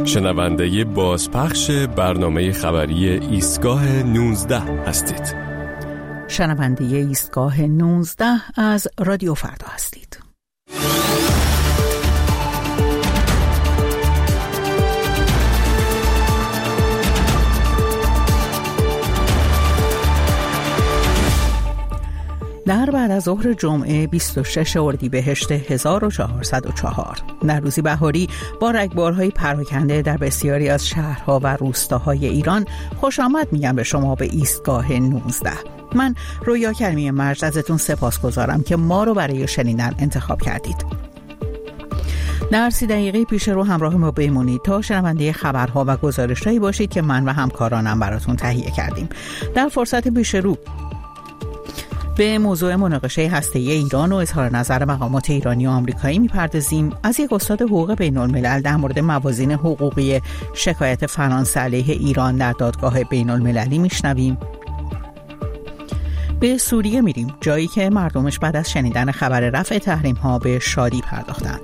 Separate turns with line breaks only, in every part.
شنونده بازپخش برنامه خبری ایستگاه 19 هستید.
شنونده ایستگاه 19 از رادیو فردا هستید. در بعد از ظهر جمعه 26 اردیبهشت 1404 در روزی بهاری با رگبارهای پراکنده در بسیاری از شهرها و روستاهای ایران خوش آمد میگم به شما به ایستگاه 19. من رویا کریمی مرج ازتون سپاسگزارم که ما رو برای شنیدن انتخاب کردید. در 30 دقیقه پیش رو همراه ما بمونید تا شنونده خبرها و گزارش‌هایی باشید که من و همکارانم براتون تهیه کردیم. در فرصت پیش رو به موضوع مناقشه هسته‌ای ایران و اظهار نظر مقامات ایرانی و آمریکایی می‌پردازیم. از یک استاد حقوق بین‌الملل در مورد موازین حقوقی شکایت فرانسه علیه ایران در دادگاه بین‌المللی میشنویم. به سوریه میریم، جایی که مردمش بعد از شنیدن خبر رفع تحریم‌ها به شادی پرداختند.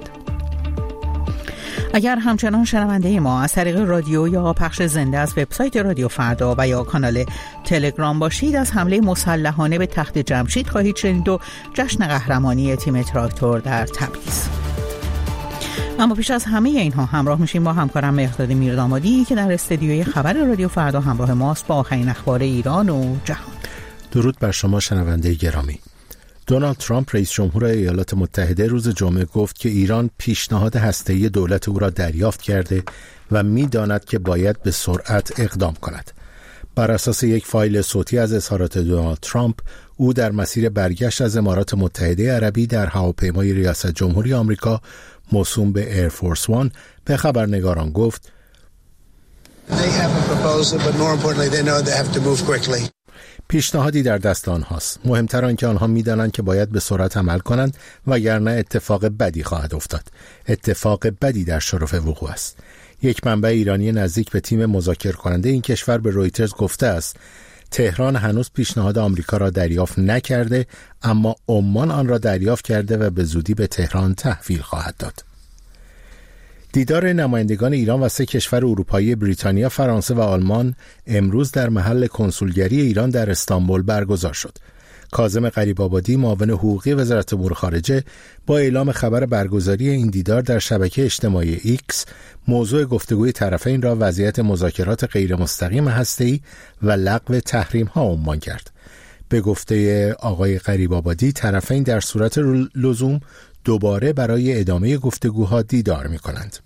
اگر همچنان شنونده ما از طریق رادیو یا پخش زنده از وبسایت رادیو فردا و یا کانال تلگرام باشید، از حمله مسلحانه به تخت جمشید خواهید شنید و جشن قهرمانی تیم تراکتور در تبریز. اما پیش از همه اینها همراه میشیم با همکارم مهرداد میردامادی که در استدیوی خبر رادیو فردا همراه ماست با آخرین اخبار ایران و جهان.
درود بر شما شنونده گرامی. دونالد ترامپ رئیس جمهور ایالات متحده روز جمعه گفت که ایران پیشنهاد هسته‌ای دولت او را دریافت کرده و می‌داند که باید به سرعت اقدام کند. بر اساس یک فایل صوتی از اظهارات دونالد ترامپ، او در مسیر برگشت از امارات متحده عربی در هواپیمای ریاست جمهوری آمریکا موسوم به ایرفورس وان به خبرنگاران گفت: پیشنهادی در دست آنهاست. مهمتر آن که آنها می‌دانند که باید به سرعت عمل کنند وگرنه اتفاق بدی خواهد افتاد. اتفاق بدی در شرف وقوع است. یک منبع ایرانی نزدیک به تیم مذاکره کننده این کشور به رویترز گفته است تهران هنوز پیشنهاد آمریکا را دریافت نکرده، اما عمان آن را دریافت کرده و به زودی به تهران تحویل خواهد داد. دیدار نمایندگان ایران و 3 کشور اروپایی بریتانیا، فرانسه و آلمان امروز در محل کنسولگری ایران در استانبول برگزار شد. کاظم غریب‌آبادی، معاون حقوقی وزارت امور خارجه، با اعلام خبر برگزاری این دیدار در شبکه اجتماعی ایکس، موضوع گفتگوی طرفین را وضعیت مذاکرات غیر مستقیم هسته‌ای و لغو تحریم‌ها عنوان کرد. به گفته آقای غریب‌آبادی، طرفین در صورت لزوم دوباره برای ادامه گفتگوها دیدار می‌کنند.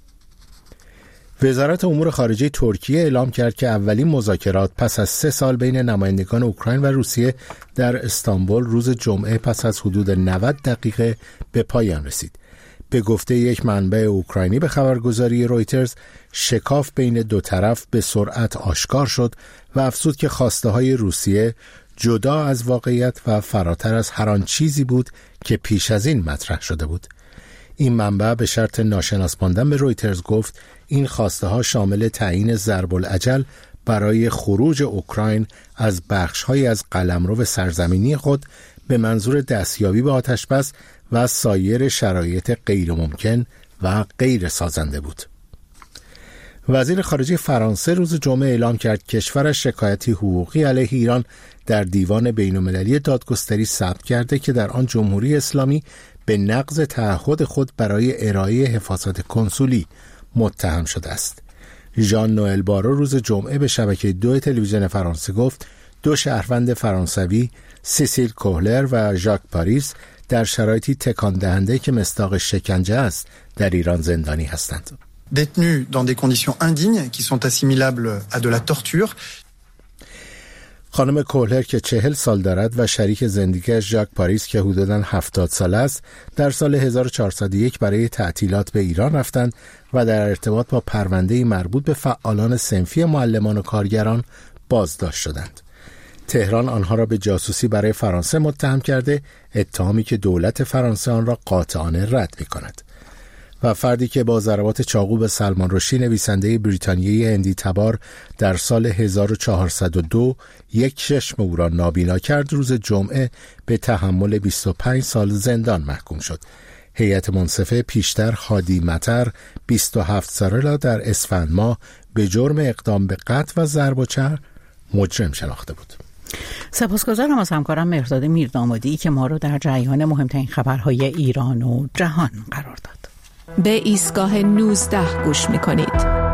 وزارت امور خارجه ترکیه اعلام کرد که اولین مذاکرات پس از 3 سال بین نمایندگان اوکراین و روسیه در استانبول روز جمعه پس از حدود 90 دقیقه به پایان رسید. به گفته یک منبع اوکراینی به خبرگزاری رویترز، شکاف بین دو طرف به سرعت آشکار شد و افزود که خواسته‌های روسیه جدا از واقعیت و فراتر از هر آن چیزی بود که پیش از این مطرح شده بود. این منبع به شرط ناشناس ماندن به رویترز گفت این خواسته ها شامل تعیین ضرب العجل برای خروج اوکراین از بخش‌هایی از قلمرو سرزمینی خود به منظور دستیابی به آتش‌بس و سایر شرایط غیر ممکن و غیر سازنده بود. وزیر خارجه فرانسه روز جمعه اعلام کرد کشورش شکایتی حقوقی علیه ایران در دیوان بین‌المللی دادگستری ثبت کرده که در آن جمهوری اسلامی به نقض تعهد خود برای ارائه حفاظت کنسولی متهم شده است. ژان نوئل بارو روز جمعه به شبکه 2 تلویزیون فرانسه گفت 2 شهروند فرانسوی، سیسیل کوهلر و ژاک پاریس، در شرایطی تکان دهنده که مصداق شکنجه است در ایران زندانی هستند.
Détenus dans des conditions indignes qui sont assimilables à de la torture.
خانم کوهلر که 40 سال دارد و شریک زندگیش ژاک پاریس که حدوداً 70 سال است، در سال 1401 برای تعطیلات به ایران رفتند و در ارتباط با پرونده‌ای مربوط به فعالان صنفی معلمان و کارگران بازداشت شدند. تهران آنها را به جاسوسی برای فرانسه متهم کرده، اتهامی که دولت فرانسه آن را قاطعانه رد می‌کند. و فردی که با ضربات چاقو به سلمان رشدی نویسنده بریتانیایی هندی تبار در سال 1402 یک چشم او را نابینا کرد، روز جمعه به تحمل 25 سال زندان محکوم شد. هیئت منصفه پیشتر هادی مطر 27 ساله را در اسفند ماه به جرم اقدام به قتل و ضرب و چرخ مجرم شناخته بود.
سپاسگزارم از همکارم مهرداد میردامادی که ما رو در جریان مهمترین خبرهای ایران و جهان قرار داد.
به ایستگاه 19 گوش می‌کنید.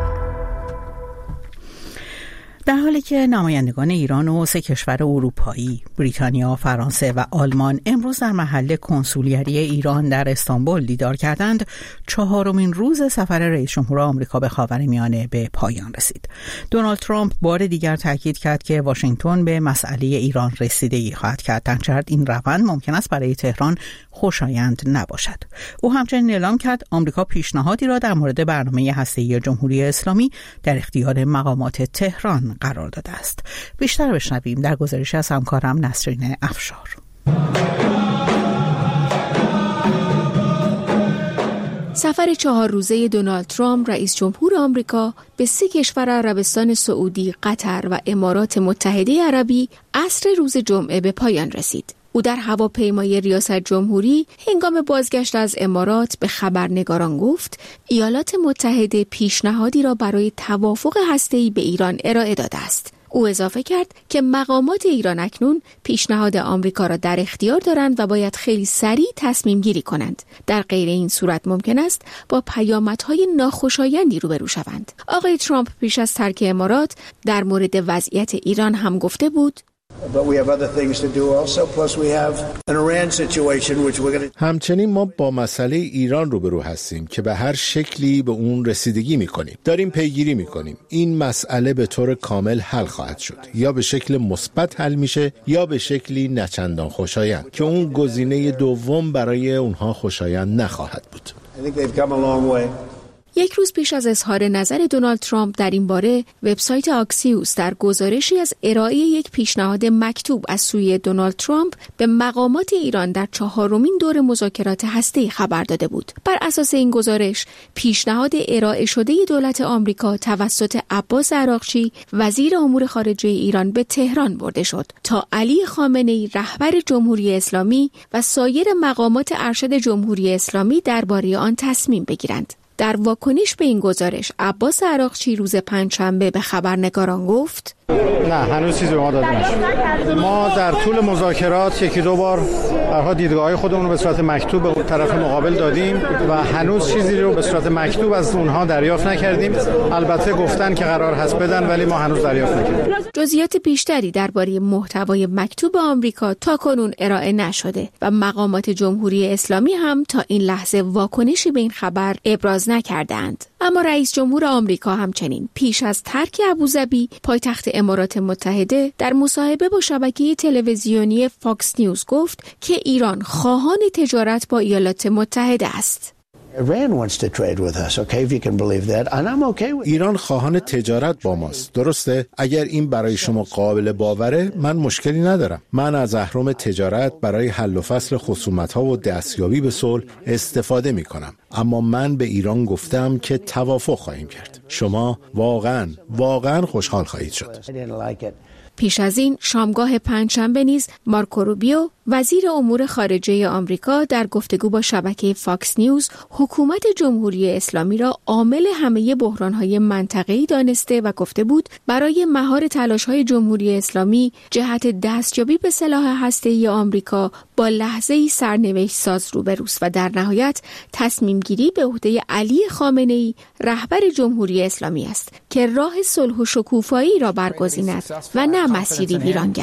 در حالی که نمایندگان ایران و 3 کشور اروپایی، بریتانیا، فرانسه و آلمان امروز در محل کنسولگری ایران در استانبول دیدار کردند، 4مین روز سفر رئیس جمهور آمریکا به خاورمیانه به پایان رسید. دونالد ترامپ بار دیگر تاکید کرد که واشنگتن به مسئله ایران رسیدگی خواهد کرد، درچه این روند ممکن است برای تهران خوشایند نباشد. او همچنین اعلام کرد آمریکا پیشنهادی را در مورد برنامه هسته‌ای جمهوری اسلامی در اختیار مقامات تهران قرار داده است. بیشتر بشنویم در گزارش از همکارم نسرین افشار.
سفر 4 روزه دونالد ترامپ رئیس جمهور آمریکا به 3 کشور عربستان سعودی، قطر و امارات متحده عربی عصر روز جمعه به پایان رسید. او در هواپیمای ریاست جمهوری هنگام بازگشت از امارات به خبرنگاران گفت ایالات متحده پیشنهادی را برای توافق هسته‌ای به ایران ارائه داده است. او اضافه کرد که مقامات ایران اکنون پیشنهاد آمریکا را در اختیار دارند و باید خیلی سریع تصمیم گیری کنند. در غیر این صورت ممکن است با پیامدهای ناخوشایندی روبرو شوند. آقای ترامپ پیش از ترک امارات در مورد وضعیت ایران هم گفته بود
همچنین ما با مسئله ایران روبرو هستیم که به هر شکلی به اون رسیدگی میکنیم. داریم پیگیری میکنیم. این مسئله به طور کامل حل خواهد شد. یا به شکل مثبت حل میشه یا به شکلی نچندان خوشایند که اون گزینه دوم برای اونها خوشایند نخواهد بود.
یک روز پیش از اظهار نظر دونالد ترامپ در این باره، وبسایت آکسیوس در گزارشی از ارائه یک پیشنهاد مکتوب از سوی دونالد ترامپ به مقامات ایران در 4مین دور مذاکرات هسته‌ای خبر داده بود. بر اساس این گزارش، پیشنهاد ارائه شده دولت آمریکا توسط عباس عراقچی، وزیر امور خارجه ایران، به تهران برده شد تا علی خامنه‌ای، رهبر جمهوری اسلامی و سایر مقامات ارشد جمهوری اسلامی درباره آن تصمیم بگیرند. در واکنش به این گزارش، عباس عراقچی روز پنجشنبه به خبرنگاران گفت
نه، هنوز چیزی به ما داده نشد. ما در طول مذاکرات 1-2 بار برها دیدگاه‌های خودمون رو به صورت مکتوب به طرف مقابل دادیم و هنوز چیزی رو به صورت مکتوب از اونها دریافت نکردیم. البته گفتن که قرار هست بدن، ولی ما هنوز دریافت نکردیم.
جزئیات بیشتری درباره محتوای مکتوب آمریکا تاکنون ارائه نشده و مقامات جمهوری اسلامی هم تا این لحظه واکنشی به این خبر ابراز نکردند. اما رئیس جمهور آمریکا همچنین پیش از ترک ابوظبی، پایتخت امارات متحده، در مصاحبه با شبکه تلویزیونی فاکس نیوز گفت که ایران خواهان تجارت با ایالات متحده است.
ایران خواهان تجارت با ماست. درسته؟ اگر این برای شما قابل باوره، من مشکلی ندارم. من از اهرم تجارت برای حل و فصل خصومت‌ها و دستیابی به صلح استفاده می‌کنم. اما من به ایران گفتم که توافق خواهیم کرد. شما واقعاً خوشحال خواهید شد.
پیش از این شامگاه پنجشنبه نیز مارکو روبیو، وزیر امور خارجه آمریکا، در گفتگو با شبکه فاکس نیوز حکومت جمهوری اسلامی را عامل همه بحران‌های منطقه‌ای دانسته و گفته بود برای مهار تلاش‌های جمهوری اسلامی جهت دستیابی به سلاح هسته‌ای آمریکا با لحظه‌ای سرنوشت ساز روبروست و در نهایت تصمیم گیری به عهده علی خامنه‌ای، رهبر جمهوری اسلامی است که راه صلح و شکوفایی را برگزیند و نه مسیری ویرانگر.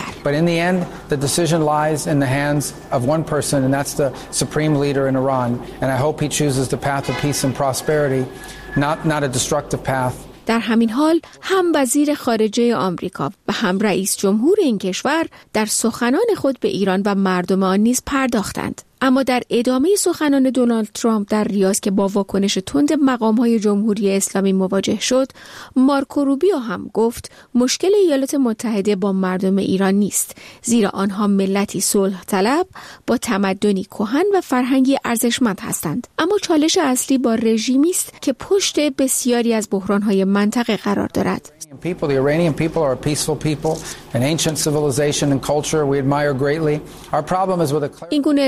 hands of one person, and that's the supreme leader in Iran. And I hope he chooses the path of peace and prosperity, not a destructive path.
در همین حال هم وزیر خارجه آمریکا و هم رئیس جمهور این کشور در سخنان خود به ایران و مردم آن نیز پرداختند. اما در ادامه سخنان دونالد ترامپ در ریاض که با واکنش تند مقام‌های جمهوری اسلامی مواجه شد، مارکو روبیو هم گفت مشکل ایالات متحده با مردم ایران نیست، زیرا آنها ملتی صلح طلب با تمدنی کهن و فرهنگی ارزشمند هستند. اما چالش اصلی با رژیمی است که پشت بسیاری از بحران‌های منطقه قرار دارد.
The Iranian people are a peaceful people, an ancient civilization and culture we admire greatly. Our problem is with
این گونه اظهارات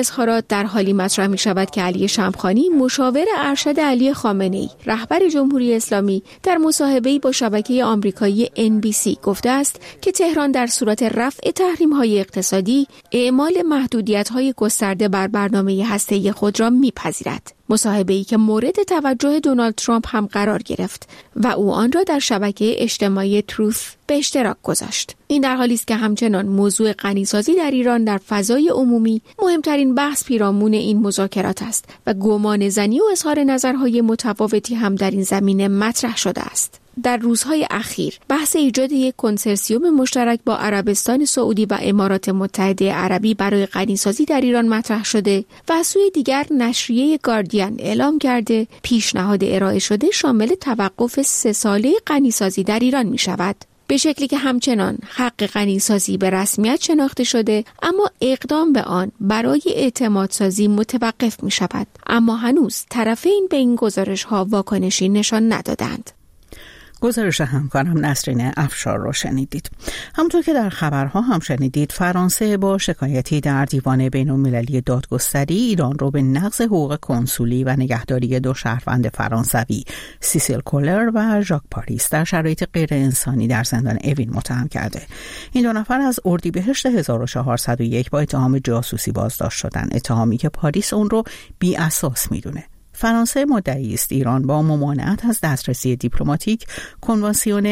در حالی مطرح می شود که علی شمخانی مشاور ارشد علی خامنه‌ای رهبر جمهوری اسلامی در مصاحبه‌ای با شبکه آمریکایی NBC گفته است که تهران در صورت رفع تحریم‌های اقتصادی اعمال محدودیت‌های گسترده بر برنامه هسته‌ای خود را می‌پذیرد. مصاحبه‌ای که مورد توجه دونالد ترامپ هم قرار گرفت و او آن را در شبکه اجتماعی تروث به اشتراک گذاشت. این در حالی است که همچنان موضوع غنیسازی در ایران در فضای عمومی مهمترین بحث پیرامون این مذاکرات است و گمان زنی و اظهار نظرهای متفاوتی هم در این زمینه مطرح شده است. در روزهای اخیر بحث ایجاد یک کنسرسیوم مشترک با عربستان سعودی و امارات متحده عربی برای غنیسازی در ایران مطرح شده و از سوی دیگر نشریه گاردین اعلام کرده پیشنهاد ارائه شده شامل توقف 3 ساله غنیسازی در ایران می شود. به شکلی که همچنان حق غنیسازی به رسمیت شناخته شده اما اقدام به آن برای اعتمادسازی متوقف می شود. اما هنوز طرفین به این گزارش ها واکنشی نشان ندادند.
گزارش همکارم نسرین افشار رو شنیدید. همونطور که در خبرها هم شنیدید فرانسه با شکایتی در دیوان بین‌المللی دادگستری ایران رو به نقض حقوق کنسولی و نگهداری 2 شهروند فرانسوی سیسیل کولر و ژاک پاریس در شرایط غیر انسانی در زندان اوین متهم کرده. این 2 نفر از اردیبهشت 1401 با اتهام جاسوسی بازداشت شدن، اتهامی که پاریس اون رو بی اساس میدونه. فرانسه مدعی است ایران با ممانعت از دسترسی دیپلماتیک کنوانسیون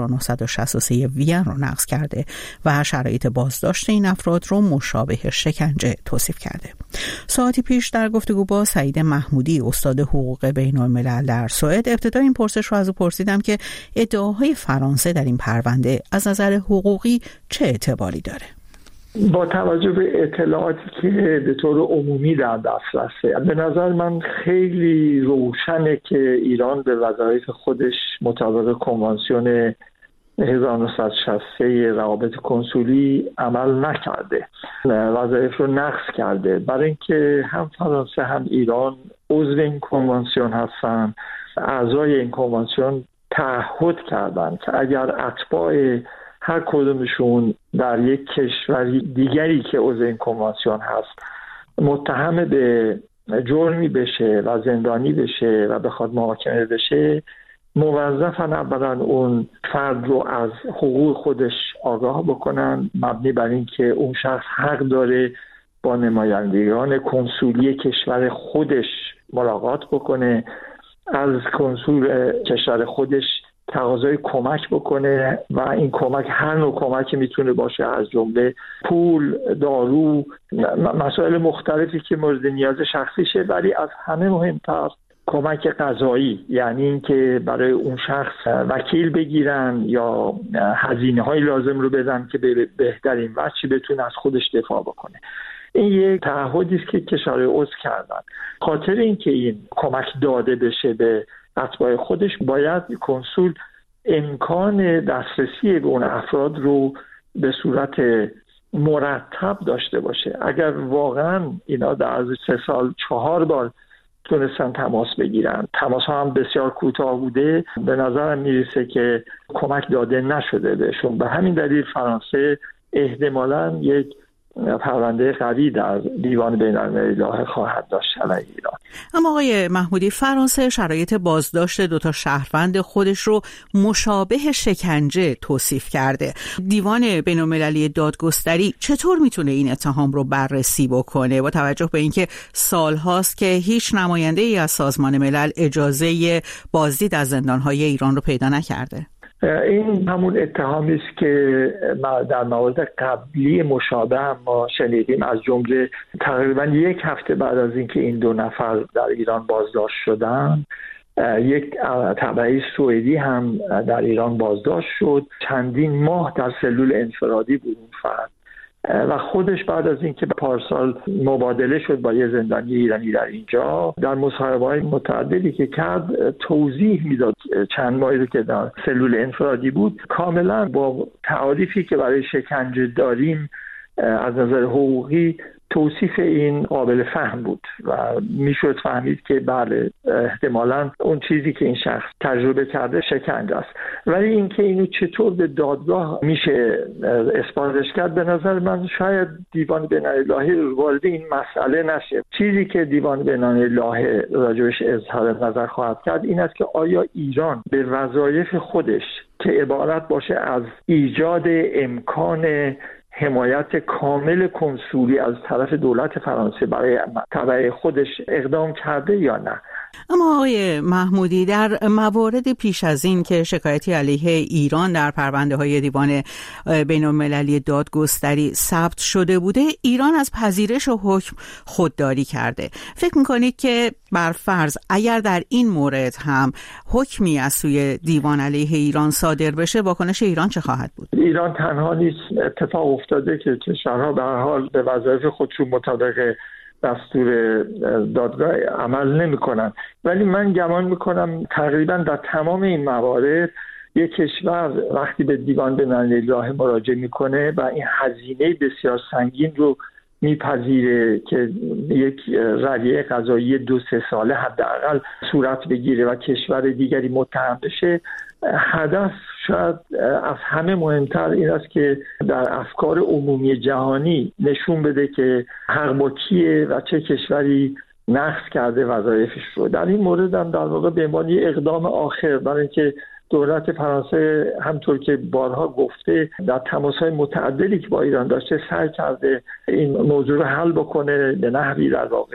1963 وین را نقض کرده و شرایط بازداشت این افراد را مشابه شکنجه توصیف کرده. ساعتی پیش در گفتگو با سعید محمودی استاد حقوق بین‌الملل در سوئد ابتدا این پرسش را از او پرسیدم که ادعاهای فرانسه در این پرونده از نظر حقوقی چه اعتباری داره؟
با توجه به اطلاعاتی که به طور عمومی در دسترسه، به نظر من خیلی روشنه که ایران به وظایف خودش مطابق کنوانسیون 1963 روابط کنسولی عمل نکرده، وظایف رو نقض کرده. برای اینکه هم فرانسه هم ایران عضو این کنوانسیون هستن، اعضای این کنوانسیون تعهد کردن که اگر اتباع هر کدومشون در یک کشور دیگری که عضو این کنوانسیون هست متهم به جرمی بشه و زندانی بشه و بخواد محاکمه بشه، موظفن اولا اون فرد رو از حقوق خودش آگاه بکنن، مبنی بر این که اون شخص حق داره با نمایندگان کنسولی کشور خودش ملاقات بکنه، از کنسول کشور خودش تقاضای کمک بکنه و این کمک هر نوع کمکی میتونه باشه، از جمله پول، دارو، مسائل مختلفی که مورد نیاز شخصیشه، ولی از همه مهمتر کمک قضایی، یعنی این که برای اون شخص وکیل بگیرن یا هزینه‌های لازم رو بدن که به بهترین وجهی بتونه از خودش دفاع بکنه. این یک تعهدی است که کشورهای عضو کردن. خاطر این که این کمک داده بشه به اتباع خودش، باید کنسول امکان دسترسی به اون افراد رو به صورت مرتب داشته باشه. اگر واقعا اینا در از 3 سال 4 بار تونستن تماس بگیرن، تماس ها هم بسیار کوتاه بوده، به نظرم میرسه که کمک داده نشده بهشون. به همین دلیل فرانسه احتمالاً یک پرونده قوی در دیوان بین‌المللی خواهد داشت علیه ایران.
اما آقای محمودی، فرانسه شرایط بازداشت 2 شهروند خودش رو مشابه شکنجه توصیف کرده. دیوان بین‌المللی دادگستری چطور میتونه این اتهام رو بررسی بکنه با توجه به اینکه سالهاست که هیچ نماینده‌ای از سازمان ملل اجازه بازدید از زندان‌های ایران رو پیدا نکرده؟
این همون اتهامی است که در موارد قبلی مشابه هم ما شنیدیم، از جمله تقریبا 1 هفته بعد از اینکه این 2 نفر در ایران بازداشت شدن، یک تبعی سوئدی هم در ایران بازداشت شد. چندین ماه در سلول انفرادی بود اون فرد و خودش بعد از اینکه پارسال مبادله شد با یه زندانی ایرانی در اینجا، در مصاحبه‌های متعددی که کرد توضیح میداد چند ماهی رو که در سلول انفرادی بود کاملا با تعاریفی که برای شکنجه داریم از نظر حقوقی توصیف این قابل فهم بود و میشد فهمید که بله احتمالاً اون چیزی که این شخص تجربه کرده شکنجه است. ولی اینکه اینو چطور به دادگاه میشه اثباتش کرد، به نظر من شاید دیوان بین‌المللی لاهه وارد این مسئله نشه. چیزی که دیوان بین‌المللی لاهه راجبش اظهار نظر خواهد کرد این است که آیا ایران به وظایف خودش که عبارت باشه از ایجاد امکان حمایت کامل کنسولی از طرف دولت فرانسه برای تبع خودش اقدام کرده یا نه.
اما آقای محمودی، در موارد پیش از این که شکایتی علیه ایران در پرونده‌های دیوان بین‌المللی دادگستری ثبت شده بوده، ایران از پذیرش و حکم خودداری کرده. فکر می‌کنید که بر فرض اگر در این مورد هم حکمی از سوی دیوان علیه ایران صادر بشه، واکنش ایران چه خواهد بود؟
ایران تنها نیست، اتفاق افتاده که کشورها به هر حال به وظایف خودشون مطابق دستور دادگاه عمل نمی‌کنن، ولی من گمان می‌کنم تقریبا در تمام این موارد یک کشور وقتی به دیوان بین‌المللی لاهه مراجعه میکنه و این هزینه بسیار سنگین رو میپذیره که یک رویه قضایی 2-3 ساله حداقل صورت بگیره و کشور دیگری متهم بشه، هدف شاید از همه مهمتر این است که در افکار عمومی جهانی نشون بده که حق با کیه و چه کشوری نقض کرده وظایفش رو. در این مورد هم در واقع به عنوان اقدام آخر برای اینکه دولت فرانسه همطور که بارها گفته در تماس‌های متعددی که با ایران داشته سعی کرده این موضوع رو حل بکنه، به نحوی در واقع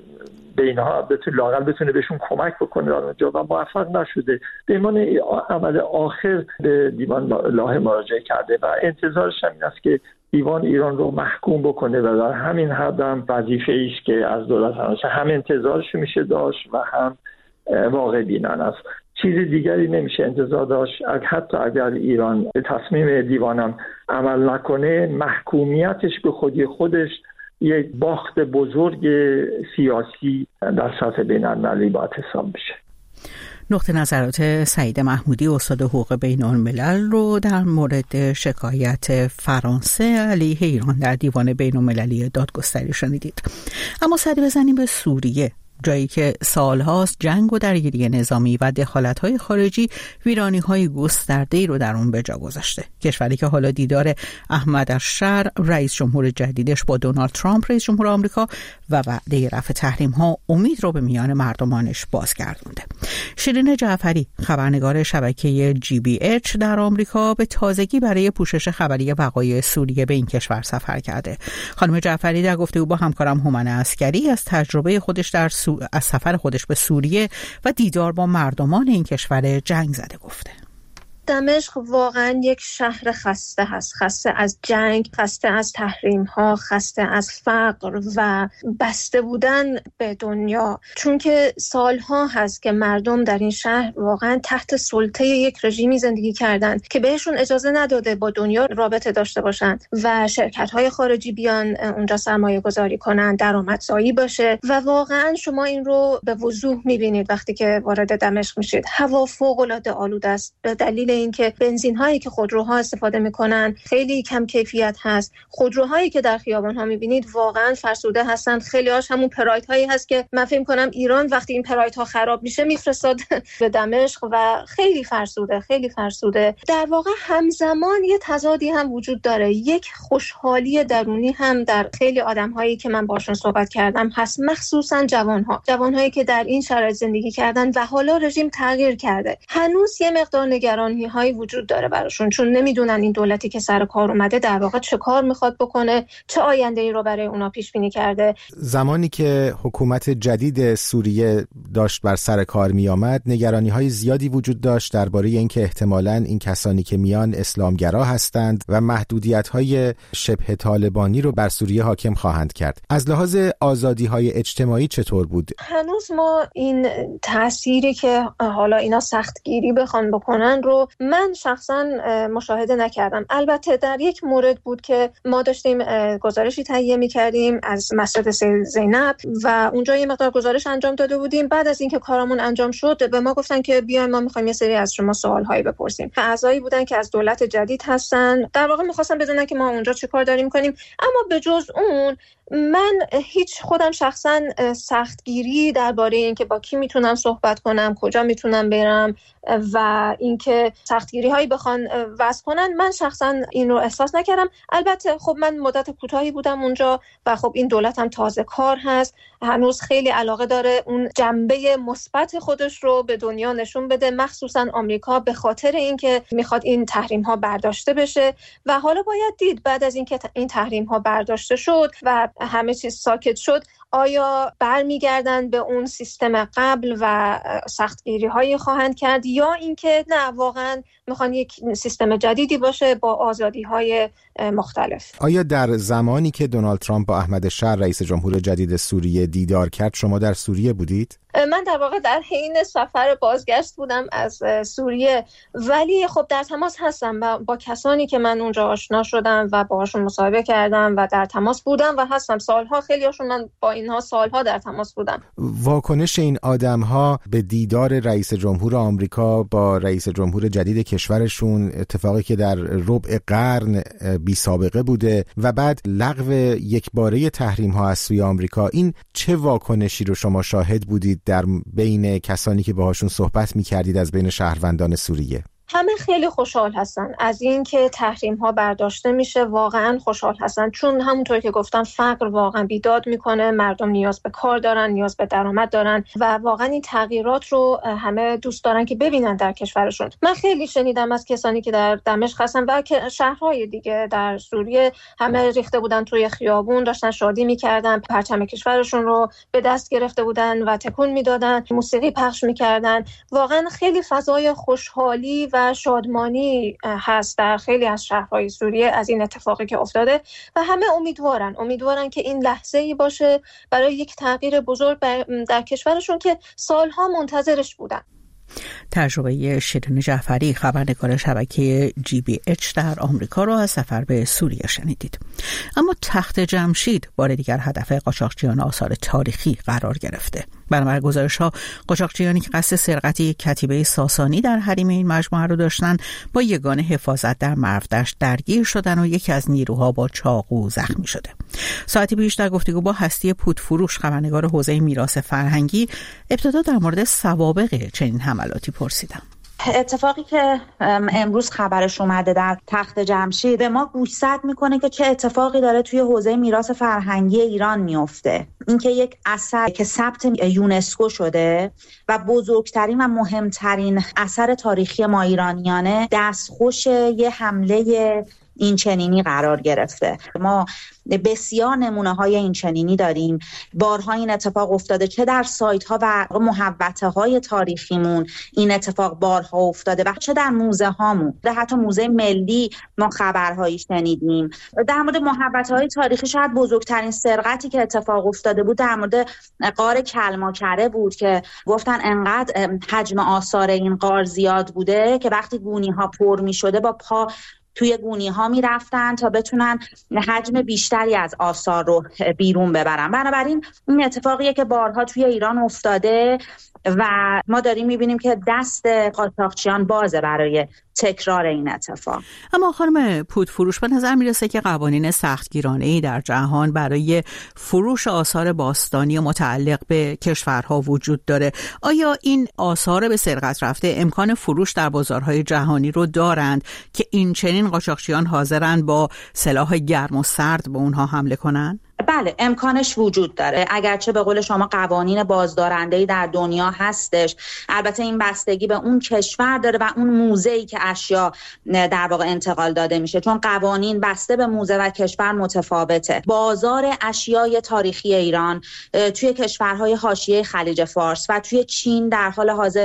به اینها لااقل بتونه بهشون کمک بکنه در اونجا و موفق نشده. به عنوان عمل آخر به دیوان لاهه مراجعه کرده و انتظارش هم این است که دیوان ایران رو محکوم بکنه و در همین حد هم وظیفه است که از دولت فرانسه هم انتظارش میشه داشت و هم واقع بینانه است. چیز دیگری نمیشه انتظار داشت. حتی اگر ایران به تصمیم دیوانم عمل نکنه، محکومیتش به خودی خودش یک باخت بزرگ سیاسی در سطح بین‌المللی باید حساب بشه.
نقطه نظرات سعید محمودی، استاد حقوق بین‌الملل رو در مورد شکایت فرانسه علیه ایران در دیوان بین‌المللی دادگستری شنیدید. اما سری بزنیم به سوریه، جایی که سالهاست جنگ و درگیری نظامی و دخالت‌های خارجی ویرانی‌های گسترده‌ای رو در اون به جا گذاشته. کشوری که حالا دیدار احمد الشر رئیس جمهور جدیدش با دونالد ترامپ رئیس جمهور آمریکا و وعده رفع تحریم‌ها امید رو به میان مردمانش بازگردونده. شیرین جعفری، خبرنگار شبکه GBH در آمریکا، به تازگی برای پوشش خبری وقایع سوریه به این کشور سفر کرده. خانم جعفری در گفتگو با همکارم هومن عسکری از تجربه خودش از سفر خودش به سوریه و دیدار با مردمان این کشور جنگ زده گفته.
دمشق واقعا یک شهر خسته هست، خسته از جنگ، خسته از تحریم ها، خسته از فقر و بسته بودن به دنیا، چون که سالها هست که مردم در این شهر واقعا تحت سلطه یک رژیمی زندگی کردن که بهشون اجازه نداده با دنیا رابطه داشته باشن و شرکت های خارجی بیان اونجا سرمایه گذاری کنن، درآمدزایی باشه و واقعا شما این رو به وضوح میبینید وقتی که وارد دمشق میشید. هوا فوق العاده آلوده است به دلیل اینکه بنزین هایی که خودروها استفاده میکنن خیلی کم کیفیت هست. خودروهایی که در خیابان ها میبینید واقعا فرسوده هستن. خیلی هاش همون پراید هایی هست که من فکر کنم ایران وقتی این پراید ها خراب میشه میفرستاد به دمشق و خیلی فرسوده. در واقع همزمان یه تضادی هم وجود داره، یک خوشحالی درونی هم در خیلی آدم هایی که من باشون صحبت کردم هست، مخصوصا جوانهایی که در این شرایط زندگی کردن و حالا رژیم تغییر کرده. هنوز یه مقدار نگرانی هایی وجود داره براشون، چون نمیدونن این دولتی که سر کار اومده در واقع چه کار میخواد بکنه، چه آینده‌ای رو برای اونا پیش بینی کرده.
زمانی که حکومت جدید سوریه داشت بر سر کار می آمد، نگرانی های زیادی وجود داشت درباره اینکه احتمالاً این کسانی که میان اسلامگرا هستند و محدودیت های شبه طالبانی رو بر سوریه حاکم خواهند کرد. از لحاظ آزادی های اجتماعی چطور بود؟
هنوز ما این تأثیری که حالا اینا سختگیری بخوان بکنن رو من شخصا مشاهده نکردم. البته در یک مورد بود که ما داشتیم گزارشی تهیه می‌کردیم از مسجد زینب و اونجا یه مقدار گزارش انجام داده بودیم. بعد از اینکه کارمون انجام شد به ما گفتن که بیایم ما می‌خوایم یه سری از شما سوال‌هایی بپرسیم. اعضایی بودن که از دولت جدید هستن، در واقع می‌خواستن بدونن که ما اونجا چه کار داریم کنیم. اما به جز اون من هیچ خودم شخصا سختگیری درباره اینکه با کی میتونم صحبت کنم، کجا میتونم برم و اینکه سختگیری هایی بخوان وضع کنن، من شخصا این رو احساس نکردم. البته خب من مدت کوتاهی بودم اونجا و خب این دولت هم تازه کار هست، هنوز خیلی علاقه داره اون جنبه مثبت خودش رو به دنیا نشون بده، مخصوصا آمریکا، به خاطر اینکه میخواد این تحریم ها برداشته بشه و حالا باید دید بعد از اینکه این تحریم ها برداشته شد و همه چیز ساکت شد آیا برمیگردن به اون سیستم قبل و سختگیری هایی خواهند کرد یا اینکه نه واقعا میخوان یک سیستم جدیدی باشه با آزادی های مختلف.
آیا در زمانی که دونالد ترامپ با احمد شهر رئیس جمهور جدید سوریه دیدار کرد شما در سوریه بودید؟
من در واقع در حین سفر بازگشت بودم از سوریه، ولی خب در تماس هستم و با کسانی که من اونجا آشنا شدم و باهاشون مصاحبه کردم و در تماس بودم و هستم سالها، خیلیاشون من با اینها سالها در تماس بودم.
واکنش این آدم‌ها به دیدار رئیس جمهور آمریکا با رئیس جمهور جدید کشورشون، اتفاقی که در ربع قرن بی سابقه بوده و بعد لغو یکباره تحریم‌ها از سوی آمریکا، این چه واکنشی رو شما شاهد بودید در بین کسانی که باهاشون صحبت می‌کردید از بین شهروندان سوریه؟
همه خیلی خوشحال هستن از این که تحریم ها برداشته میشه، واقعا خوشحال هستن، چون همونطور که گفتم فقر واقعا بیداد میکنه، مردم نیاز به کار دارن، نیاز به درآمد دارن و واقعا این تغییرات رو همه دوست دارن که ببینن در کشورشون. من خیلی شنیدم از کسانی که در دمشق هستن و شهرهای دیگه در سوریه، همه ریخته بودن توی خیابون، داشتن شادی میکردن، پرچم کشورشون رو به دست گرفته بودن و تکون میدادن، موسیقی پخش میکردن. واقعا خیلی فضای خوشحالی و شادمانی هست در خیلی از شهرهای سوریه از این اتفاقی که افتاده و همه امیدوارن که این لحظه‌ای باشه برای یک تغییر بزرگ در کشورشون که سالها منتظرش بودن.
تجربه شیرین جعفری، خبرنگار شبکه GBH در آمریکا را از سفر به سوریه شنیدید. اما تخت جمشید بار دیگر هدف قاچاقچیان آثار تاریخی قرار گرفته. بنابر گزارش‌ها قاچاقچیانی که قصد سرقت یک کتیبه ساسانی در حریم این مجموعه رو داشتن با یگان حفاظت در مرودشت درگیر شدن و یکی از نیروها با چاقو زخمی شده. ساعتی پیش در گفتگو با هستی پودفروش، خبرنگار حوزه میراث فرهنگی، ابتدا در مورد سوابق چنین حملاتی پرسیدم.
اتفاقی که امروز خبرش اومده در تخت جمشید به ما گوشزد میکنه که چه اتفاقی داره توی حوزه میراث فرهنگی ایران میفته. اینکه یک اثر که ثبت یونسکو شده و بزرگترین و مهمترین اثر تاریخی ما ایرانیانه دستخوش یه حمله این چنینی قرار گرفته. ما بسیار نمونه های این چنینی داریم، بارها این اتفاق افتاده، چه در سایت ها و محوطه های تاریخیمون این اتفاق بارها افتاده و چه در موزه هامون. در حتی موزه ملی ما خبرهایی شنیدیم. در مورد محوطه های تاریخی شاید بزرگترین سرقتی که اتفاق افتاده بود در مورد غار کلماکره بود که گفتن انقدر حجم آثار این غار زیاد بوده که وقتی گونی ها پر می شده با پا توی گونی ها می رفتن تا بتونن حجم بیشتری از آثار رو بیرون ببرن. بنابراین این اتفاقیه که بارها توی ایران افتاده و ما داریم می بینیم که دست قاچاقچیان بازه برای تکرار این اتفاق.
اما خانم پودفروش، به نظر میرسه که قوانین سختگیرانه‌ای در جهان برای فروش آثار باستانی متعلق به کشورها وجود داره. آیا این آثار به سرقت رفته امکان فروش در بازارهای جهانی رو دارند که این چنین قاچاقچیان حاضرن با سلاح گرم و سرد به اونها حمله کنن؟
بله، امکانش وجود داره. اگرچه به قول شما قوانین بازدارنده‌ای در دنیا هستش، البته این بستگی به اون کشور داره و اون موزه‌ای که اشیا در واقع انتقال داده میشه، چون قوانین بسته به موزه و کشور متفاوته. بازار اشیای تاریخی ایران توی کشورهای حاشیه خلیج فارس و توی چین در حال حاضر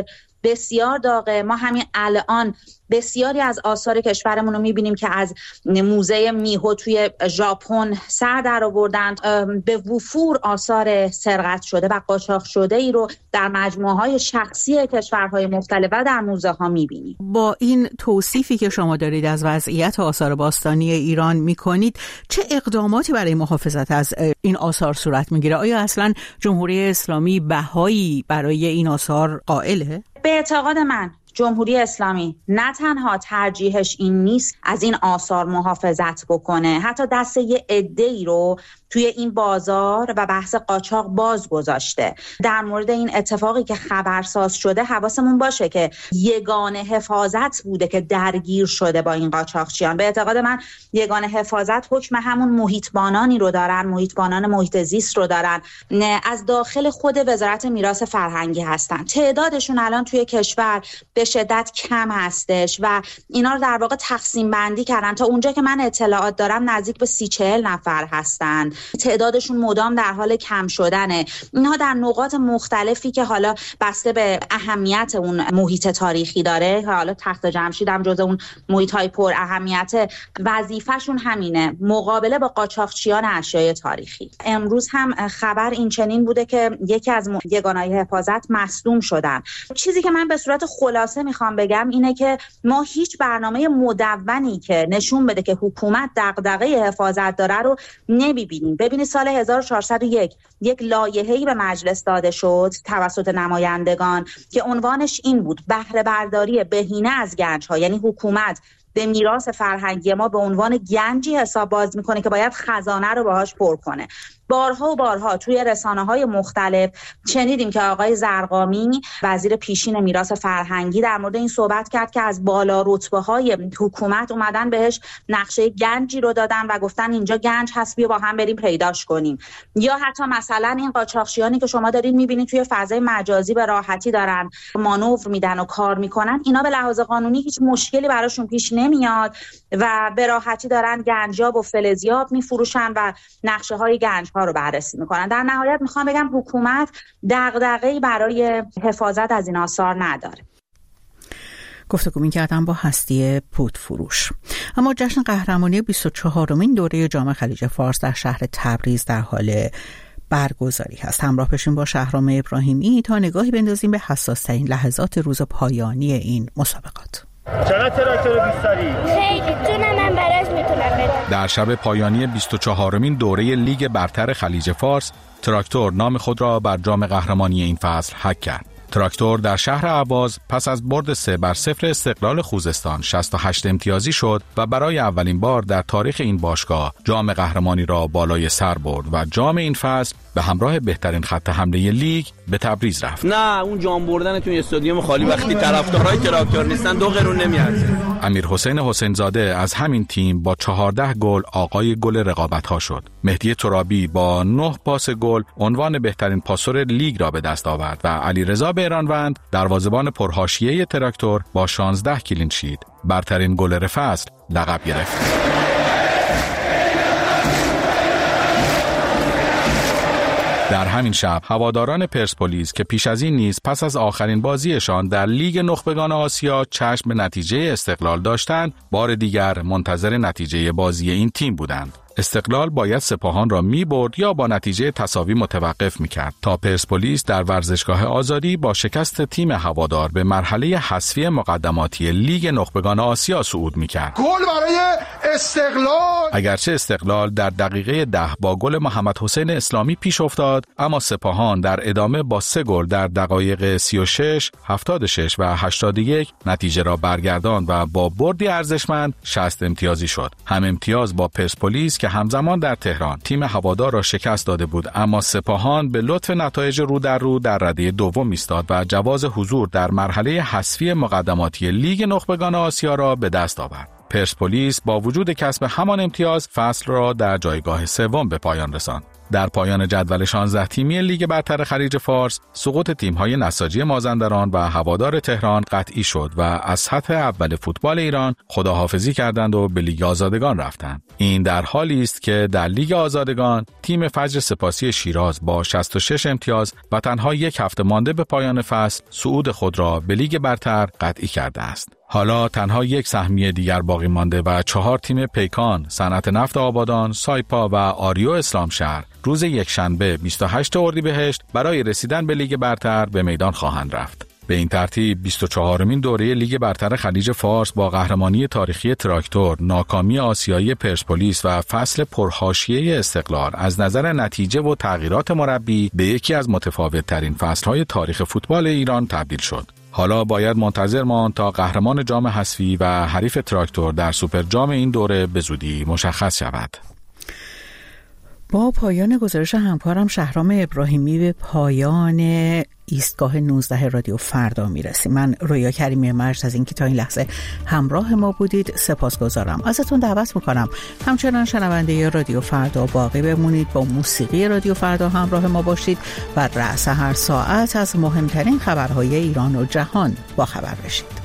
بسیار داغه. ما همین الان بسیاری از آثار کشورمون رو می‌بینیم که از موزه میهو توی ژاپن سر در آوردند. به وفور آثار سرقت شده و قاچاق شده ای رو در مجموعه‌های شخصی کشورهای مختلف و در موزه‌ها می‌بینیم.
با این توصیفی که شما دارید از وضعیت آثار باستانی ایران می‌کنید، چه اقداماتی برای محافظت از این آثار صورت می‌گیره؟ آیا اصلاً جمهوری اسلامی بهایی برای این آثار قائله؟
به اعتقاد من جمهوری اسلامی نه تنها ترجیحش این نیست از این آثار محافظت بکنه، حتی دست یه عده‌ای رو توی این بازار و بحث قاچاق باز گذاشته. در مورد این اتفاقی که خبرساز شده حواسمون باشه که یگانه حفاظت بوده که درگیر شده با این قاچاقچیان. به اعتقاد من یگانه حفاظت حکم همون محیطبانانی رو دارن، محیطبانان محیط زیست رو دارن، از داخل خود وزارت میراث فرهنگی هستن. تعدادشون الان توی کشور به شدت کم هستش و اینا رو در واقع تقسیم بندی کردن. تا اونجا که من اطلاعات دارم نزدیک به 30-40 نفر هستن. تعدادشون مدام در حال کم شدنه. اینها در نقاط مختلفی که حالا بسته به اهمیت اون محیط تاریخی داره، حالا تخت جمشید هم جز اون محیط‌های پر اهمیت، وظیفه‌شون همینه، مقابله با قاچاقچیان اشیاء تاریخی. امروز هم خبر این چنین بوده که یکی از یگانه‌های حفاظت مصدوم شدن. چیزی که من به صورت خلاصه میخوام بگم اینه که ما هیچ برنامه مدونی که نشون بده که حکومت دغدغه حفاظت داره رو نمی‌بینیم. ببینید سال 1401 یک لایحه‌ای به مجلس داده شد توسط نمایندگان که عنوانش این بود: بهره برداری بهینه از گنج‌ها. یعنی حکومت به میراث فرهنگی ما به عنوان گنجی حساب باز میکنه که باید خزانه رو باهاش پر کنه. بارها و بارها توی رسانه‌های مختلف شنیدیم که آقای زرقامی وزیر پیشین میراث فرهنگی در مورد این صحبت کرد که از بالا رتبه‌های حکومت اومدن بهش نقشه گنجی رو دادن و گفتن اینجا گنج هست، بیا با هم بریم پیداش کنیم. یا حتی مثلا این قاچاقچیانی که شما دارید می‌بینید توی فضای مجازی به راحتی دارن مانور میدن و کار میکنن، اینا به لحاظ قانونی هیچ مشکلی براشون پیش نمیاد و به راحتی دارن گنجاب و فلزیاب میفروشن و نقشه‌های گنج‌ها رو بررسی میکنن. در نهایت میخوام بگم حکومت دغدغه‌ای برای حفاظت از این آثار نداره.
گفتگو می‌کردم با هستی پودفروش. اما جشن قهرمانی 24مین دوره جام خلیج فارس در شهر تبریز در حال برگزاری هست. همراه بشیم با شهرام ابراهیمی تا نگاهی بندازیم به حساس‌ترین لحظات روز پایانی این مسابقات.
چقدر تراکتور دوست داری؟ خیلی جونم من براش میتونم بدم. در شب پایانی 24مین دوره لیگ برتر خلیج فارس، تراکتور نام خود را بر جام قهرمانی این فصل حک کرد. تراکتور در شهر اهواز پس از برد 3-0 استقلال خوزستان 68 امتیازی شد و برای اولین بار در تاریخ این باشگاه جام قهرمانی را بالای سر برد و جام این فصل به همراه بهترین خط حمله لیگ به تبریز رفت.
نه اون جام بردن تو استادیوم خالی وقتی طرفدارای تراکتور نیستن 2 قرون نمیارزه.
امیرحسین حسینزاده از همین تیم با 14 گل آقای گل رقابت‌ها شد. مهدی ترابی با 9 پاس گل عنوان بهترین پاسور لیگ را به دست آورد و علیرضا بیرانوند دروازه‌بان پرحاشیه تراکتور با 16 کلین شیت برترین گلر فصل لقب گرفت. در همین شب هواداران پرسپولیس که پیش از این نیز پس از آخرین بازیشان در لیگ نخبگان آسیا چشم به نتیجه استقلال داشتند، بار دیگر منتظر نتیجه بازی این تیم بودند. استقلال باید سپاهان را می‌برد یا با نتیجه تساوی متوقف می‌کرد تا پرسپولیس در ورزشگاه آزادی با شکست تیم هوادار به مرحله حذفی مقدماتی لیگ نخبگان آسیا صعود می‌کرد.
گل برای استقلال.
اگرچه استقلال در دقیقه 10 با گل محمد حسین اسلامی پیش افتاد، اما سپاهان در ادامه با 3 گل در دقایق 36، 76 و 81 نتیجه را برگرداند و با بردی ارزشمند 60 امتیازی شد. هم امتیاز با پرسپولیس که همزمان در تهران تیم هوادار را شکست داده بود، اما سپاهان به لطف نتایج رو در رو در رده دوم ایستاد و جواز حضور در مرحله حذفی مقدماتی لیگ نخبگان آسیا را به دست آورد. پرسپولیس با وجود کسب همان امتیاز فصل را در جایگاه سوم به پایان رساند. در پایان جدول 16 تیمی لیگ برتر خلیج فارس، سقوط تیم‌های نساجی مازندران و هوادار تهران قطعی شد و از سطح اول فوتبال ایران خداحافظی کردند و به لیگ آزادگان رفتند. این در حالی است که در لیگ آزادگان تیم فجر سپاسی شیراز با 66 امتیاز و تنها یک هفته مانده به پایان فصل صعود خود را به لیگ برتر قطعی کرده است. حالا تنها یک سهمیه دیگر باقی مانده و 4 تیم پیکان، صنعت نفت آبادان، سایپا و آریو اسلامشهر روز یکشنبه 28 اردیبهشت برای رسیدن به لیگ برتر به میدان خواهند رفت. به این ترتیب 24مین دوره لیگ برتر خلیج فارس با قهرمانی تاریخی تراکتور، ناکامی آسیایی پرسپولیس و فصل پرحاشیه استقلال از نظر نتیجه و تغییرات مربی به یکی از متفاوت‌ترین فصل‌های تاریخ فوتبال ایران تبدیل شد. حالا باید منتظر ماند تا قهرمان جام حذفی و حریف تراکتور در سوپر جام این دوره به زودی مشخص شود.
با پایان گزارش همکارم شهرام ابراهیمی به پایان ایستگاه 19 رادیو فردا میرسیم. من رویا کریمی مرج از اینکه تا این لحظه همراه ما بودید سپاسگزارم. ازتون دعوت میکنم همچنان شنونده رادیو فردا باقی بمونید، با موسیقی رادیو فردا همراه ما باشید و رأس هر ساعت از مهمترین خبرهای ایران و جهان با خبر بشید.